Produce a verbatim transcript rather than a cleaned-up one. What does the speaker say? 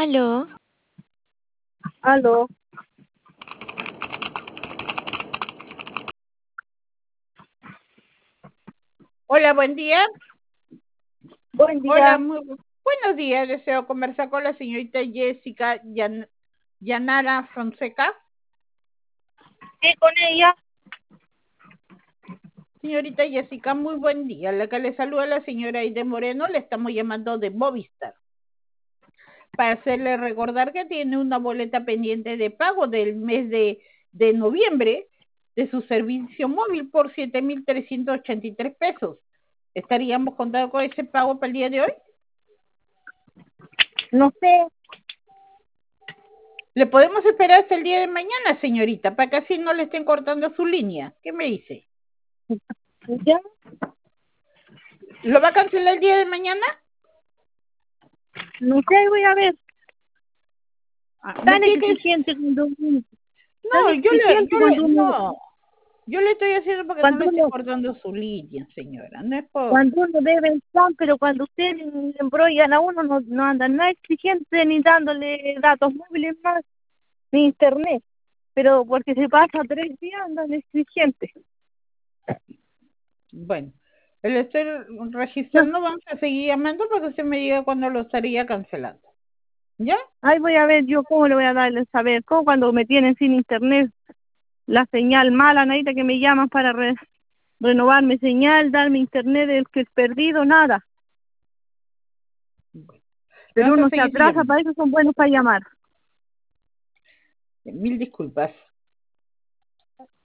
Aló, Aló, Hola, buen día. buen día. Hola, muy bu- buenos días. Deseo conversar con la señorita Jessica Yan- Yanara Fonseca. ¿Qué con ella? Señorita Jessica, muy buen día. La que le saluda la señora Aide Moreno, le estamos llamando de Movistar para hacerle recordar que tiene una boleta pendiente de pago del mes de, de noviembre de su servicio móvil por siete mil trescientos ochenta y tres pesos. ¿Estaríamos contando con ese pago para el día de hoy? No sé, Le podemos esperar hasta el día de mañana, señorita, para que así no le estén cortando su línea. ¿Qué me dice? ya, ¿Lo va a cancelar el día de mañana? no sé, voy a ver. Ah, me Tan tiene que... exigente cuando uno, tan No, yo le, exigente yo cuando le, uno, no, yo le estoy haciendo para que no cuando le esté uno, cortando su línea, señora. No es por... cuando uno debe el plan, pero cuando ustedes le embrollan a uno, no, no andan nada exigente ni dándole datos móviles más, ni internet. Pero porque se pasa tres días, andan exigentes. Bueno, le estoy No, registrando, vamos a seguir llamando para que usted me diga cuándo lo estaría cancelando. ¿Ya? ahí voy a ver yo cómo le voy a darle saber, cómo cuando me tienen sin internet, la señal mala, nadita que me llaman para re- renovarme señal, darme internet, el que es perdido, nada. Pero Vamos a uno se seguir atrasa, llamando. para eso son buenos para llamar. Mil disculpas.